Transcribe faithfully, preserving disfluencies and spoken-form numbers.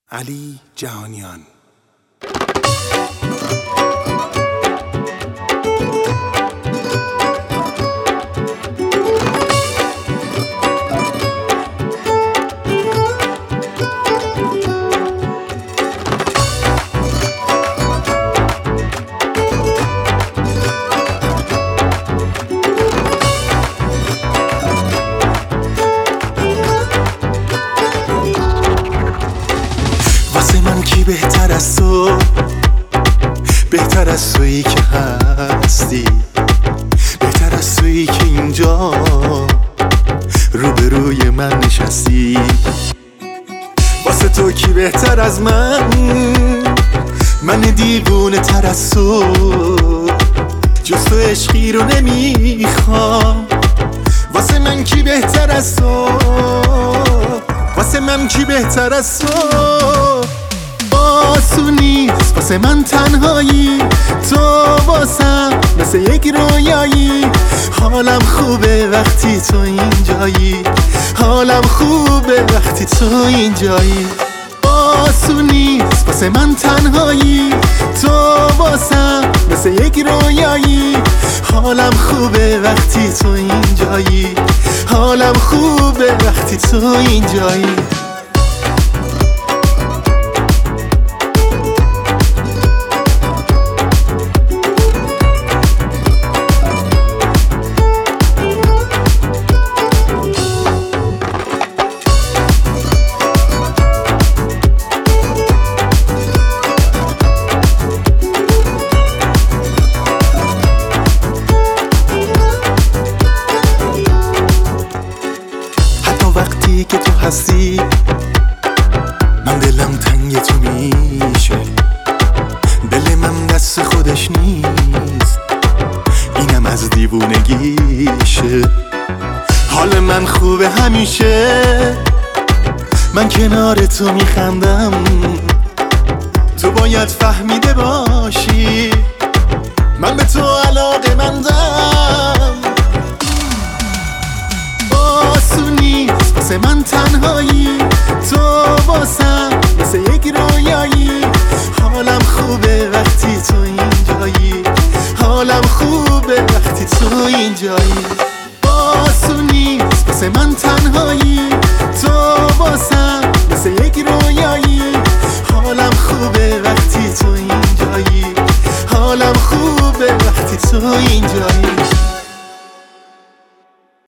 علی جهانیان. واسه من کی بهتر از تو، بهتر از تویی که هستی، بهتر از تویی که اینجا روبروی من نشستی. واسه تو کی بهتر از من، من دیوونه تر از تو، جز تو عشقی رو نمیخوام. واسه من کی بهتر از تو، واسه من کی بهتر از تو. آسونیست واسه من تنهایی، تو واسم مثل یک رویایی. حالم خوبه وقتی تو اینجایی، حالم خوبه وقتی تو اینجایی. آسونیست واسه من تنهایی، تو واسم مثل یک رویایی. حالم خوبه وقتی تو اینجایی، حالم خوبه وقتی تو اینجایی. وقتی که تو هستی من دلم تنگ تو میشه، دل من دست خودش نیست، اینم از دیوونگیشه. حال من خوبه همیشه، من کنار تو میخندم، تو باید فهمیده باشی من به تو علاقه مندم. آسونیست واسه من تنهایی، تو واسم مثل یک رویایی. حالم خوبه وقتی تو اینجایی، حالم خوبه وقتی تو اینجایی. آسونیست واسه من تنهایی، تو واسم مثل یک رویایی. حالم خوبه وقتی تو اینجایی، حالم خوبه وقتی تو اینجایی.